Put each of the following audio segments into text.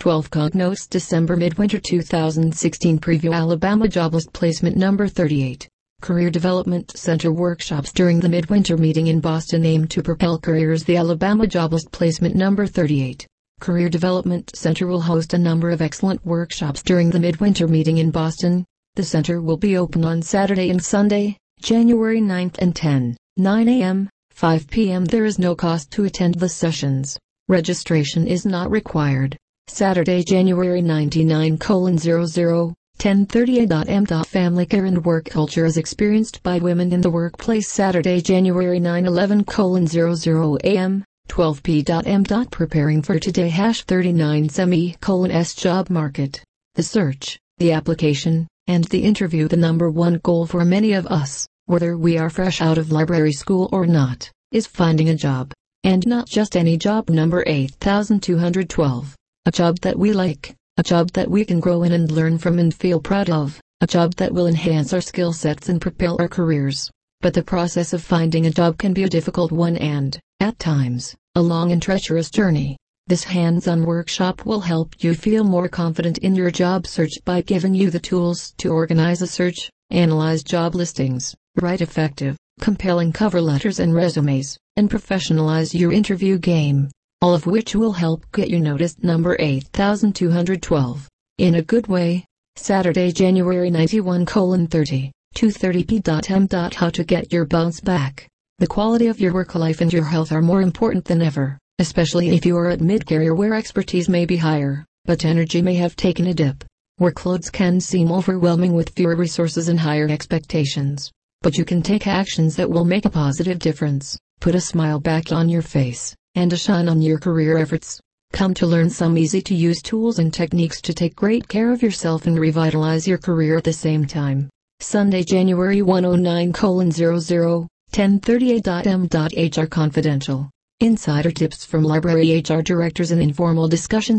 12 Cognos December Midwinter 2016 Preview Alabama Jobless Placement Number 38. Career Development Center workshops during the Midwinter meeting in Boston aim to propel careers. The Alabama Jobless Placement Number 38. Career Development Center will host a number of excellent workshops during the Midwinter meeting in Boston. The center will be open on Saturday and Sunday, January 9th and 9 a.m., 5 p.m. There is no cost to attend the sessions. Registration is not required. Saturday, January 99:00, 10:30 a.m. Family care and work culture as experienced by women in the workplace. Saturday, January 9/11:00 a.m., 12 p.m. Preparing for today #39 job market. The search, the application, and the interview. The number one goal for many of us, whether we are fresh out of library school or not, is finding a job. And not just any job. Number 8212. A job that we like, a job that we can grow in and learn from and feel proud of, a job that will enhance our skill sets and propel our careers. But the process of finding a job can be a difficult one and, at times, a long and treacherous journey. This hands-on workshop will help you feel more confident in your job search by giving you the tools to organize a search, analyze job listings, write effective, compelling cover letters and resumes, and professionalize your interview game. All of which will help get you noticed. Number 8212. In a good way. Saturday, January 91:30, 2:30 p.m. How to get your bounce back. The quality of your work life and your health are more important than ever, especially if you are at mid-career where expertise may be higher, but energy may have taken a dip. Workloads can seem overwhelming with fewer resources and higher expectations. But you can take actions that will make a positive difference, put a smile back on your face, and a shine on your career efforts. Come to learn some easy-to-use tools and techniques to take great care of yourself and revitalize your career at the same time. Sunday, January 109:00, 10:30 a.m. HR Confidential. Insider tips from library HR directors and informal discussion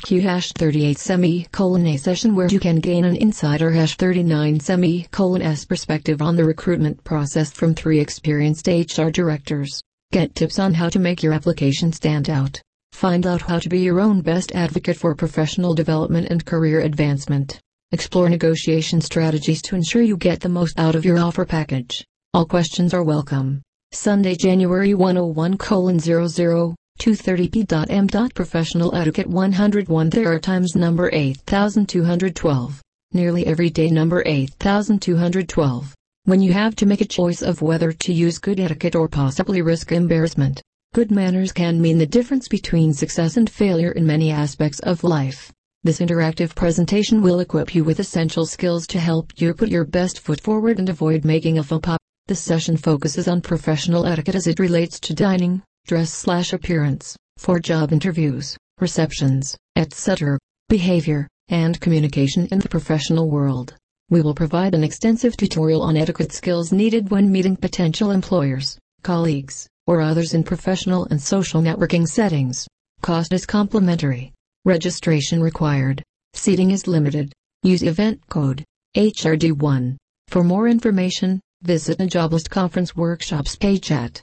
/Q-38 session where you can gain an insider #39 perspective on the recruitment process from 3 experienced HR directors. Get tips on how to make your application stand out. Find out how to be your own best advocate for professional development and career advancement. Explore negotiation strategies to ensure you get the most out of your offer package. All questions are welcome. Sunday, January 101:00, 2:30 p.m. Professional Etiquette 101. There are times. Number 8212. Nearly every day. Number 8212. When you have to make a choice of whether to use good etiquette or possibly risk embarrassment, good manners can mean the difference between success and failure in many aspects of life. This interactive presentation will equip you with essential skills to help you put your best foot forward and avoid making a faux pas. The session focuses on professional etiquette as it relates to dining, dress/appearance, for job interviews, receptions, etc., behavior, and communication in the professional world. We will provide an extensive tutorial on etiquette skills needed when meeting potential employers, colleagues, or others in professional and social networking settings. Cost is complimentary. Registration required. Seating is limited. Use event code HRD1. For more information, visit the Joblist Conference Workshops page at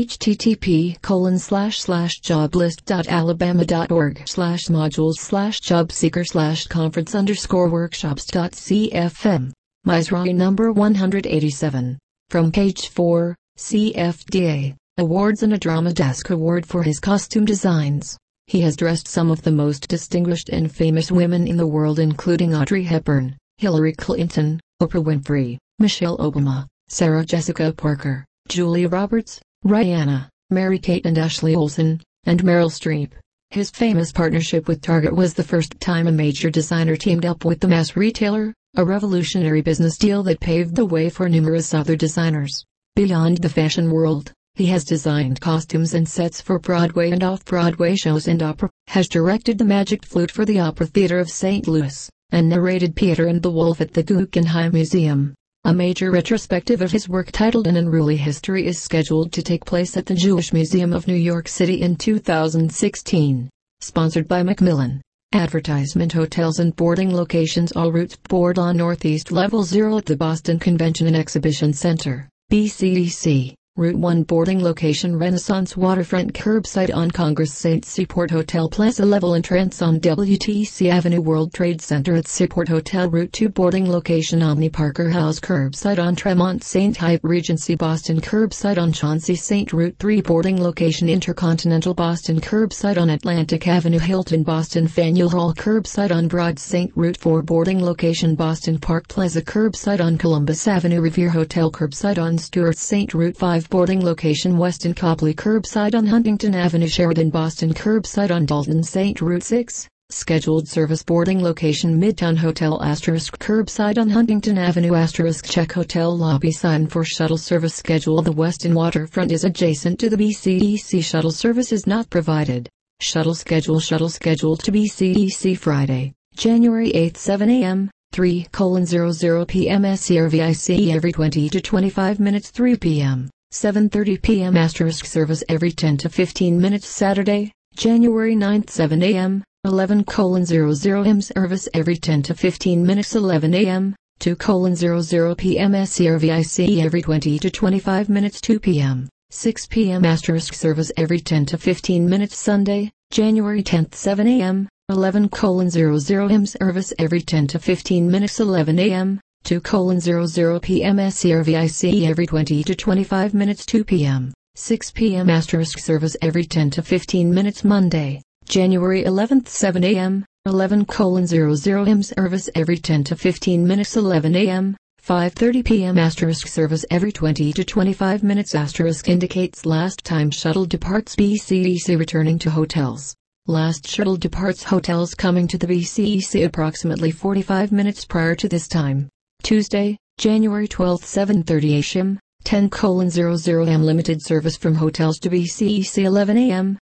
http://joblist.alabama.org/modules/jobseeker/conference_workshops.cfm. Missouri number 187. From page 4, CFDA, Awards and a Drama Desk Award for his costume designs. He has dressed some of the most distinguished and famous women in the world including Audrey Hepburn, Hillary Clinton, Oprah Winfrey, Michelle Obama, Sarah Jessica Parker, Julia Roberts, Rihanna, Mary-Kate and Ashley Olsen, and Meryl Streep. His famous partnership with Target was the first time a major designer teamed up with the mass retailer, a revolutionary business deal that paved the way for numerous other designers. Beyond the fashion world, he has designed costumes and sets for Broadway and off-Broadway shows and opera, has directed the Magic Flute for the Opera Theater of St. Louis, and narrated Peter and the Wolf at the Guggenheim Museum. A major retrospective of his work titled An Unruly History is scheduled to take place at the Jewish Museum of New York City in 2016. Sponsored by Macmillan. Advertisement: hotels and boarding locations. All routes board on Northeast Level 0 at the Boston Convention and Exhibition Center, BCDC. Route 1 boarding location Renaissance Waterfront curbside on Congress St. Seaport Hotel Plaza level entrance on WTC Avenue World Trade Center at Seaport Hotel. Route 2 boarding location Omni Parker House curbside on Tremont St. Hyatt Regency Boston curbside on Chauncey St. Route 3 boarding location Intercontinental Boston curbside on Atlantic Avenue Hilton Boston Faneuil Hall curbside on Broad St. Route 4 boarding location Boston Park Plaza curbside on Columbus Avenue Revere Hotel curbside on Stuart St. Route 5 boarding location Weston Copley curbside on Huntington Avenue Sheridan Boston curbside on Dalton St. Route 6 scheduled service boarding location Midtown Hotel * curbside on Huntington Avenue * check hotel lobby sign for shuttle service schedule. The Weston Waterfront is adjacent to the BCDC. Shuttle service is not provided. Shuttle scheduled to BCDC Friday, January 8, 7 a.m. 3:00 p.m. SCRVIC every 20 to 25 minutes. 3 p.m. 7:30 p.m. * service every 10 to 15 minutes. Saturday, January 9, 7 a.m. 11:00 m. service every 10 to 15 minutes. 11 a.m. 2:00 p.m. SCRVIC every 20 to 25 minutes. 2 p.m. 6 p.m. * service every 10 to 15 minutes. Sunday, January 10, 7 a.m. 11:00 m. service every 10 to 15 minutes. 11 a.m. 2:00 p.m. SCRVIC every 20 to 25 minutes. 2 p.m. 6 p.m. * service every 10 to 15 minutes. Monday, January 11, 7 a.m. 11:00 m. service every 10 to 15 minutes. 11 a.m. 5:30 p.m. * service every 20 to 25 minutes. * indicates last time shuttle departs BCDC returning to hotels. Last shuttle departs hotels coming to the BCDC approximately 45 minutes prior to this time. Tuesday, January 12, 7:30 a.m. 10:00 am. Limited service from hotels to BCDC 11 a.m.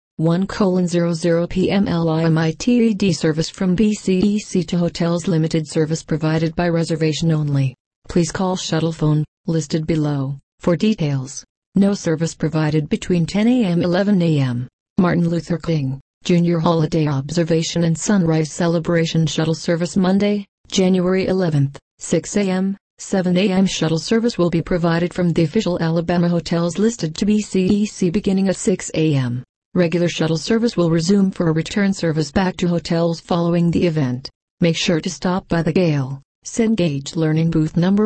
1:00 p.m. Limited service from BCDC to hotels. Limited service provided by reservation only. Please call shuttle phone, listed below, for details. No service provided between 10 a.m. 11 a.m. Martin Luther King Jr. Holiday Observation and Sunrise Celebration Shuttle Service Monday, January 11th, 6 a.m., 7 a.m. Shuttle service will be provided from the official Alabama hotels listed to BCDC beginning at 6 a.m. Regular shuttle service will resume for a return service back to hotels following the event. Make sure to stop by the Gale Cengage Learning Booth number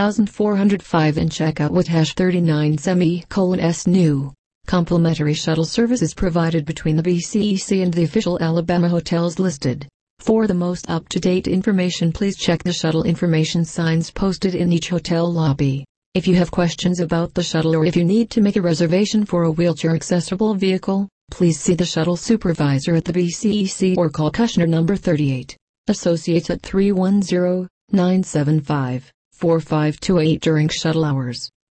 1405 and check out what #39 new. Complimentary shuttle service is provided between the BCDC and the official Alabama hotels listed. For the most up-to-date information, please check the shuttle information signs posted in each hotel lobby. If you have questions about the shuttle or if you need to make a reservation for a wheelchair-accessible vehicle, please see the shuttle supervisor at the BCDC or call Kushner number 38. Associates at 310-975-4528 during shuttle hours.